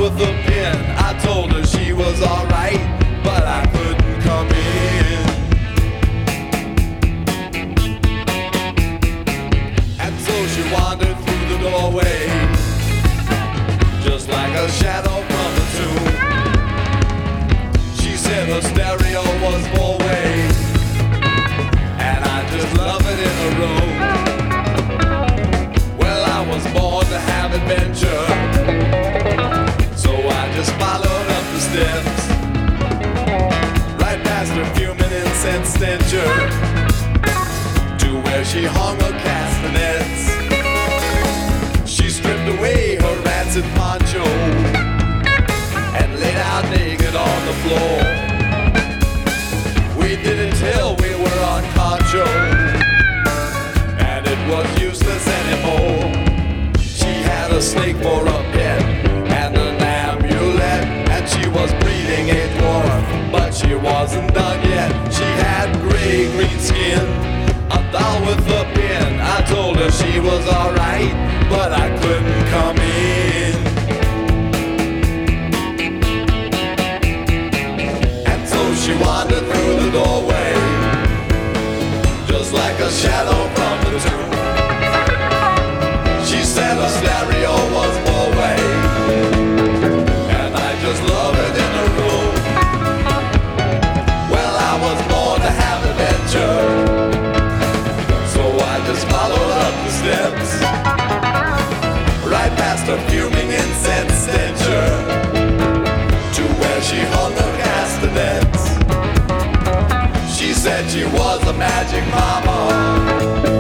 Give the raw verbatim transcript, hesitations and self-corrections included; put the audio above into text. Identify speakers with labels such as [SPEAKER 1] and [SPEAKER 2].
[SPEAKER 1] with a pin. I told her she was alright, but I couldn't come in. And so she wandered through the doorway, just like a shadow from a tomb. She said her stereo was four way, and I just love it in a room. Well, I was born to have adventure, so I just followed up the steps, right past her fuming incense stencher, to where she hung her castanets. She stripped away her rancid poncho and laid out naked on the floor. We did it till we were on concho, and it was useless anymore. She had a snake for a pet and an amulet, and she was breeding a dwarf, but she wasn't done yet. She had gray green skin, a doll with a pin. I told her she was alright, but I couldn't come in. And so she wandered through the doorway, just like a shadow from the tomb. She said her stereo was four-way, and I just love it in a room. Well, I was born to have adventure, so I just followed up the steps, right past her fuming incense stencher, to where she hung her castanets. She said she was a magic mama,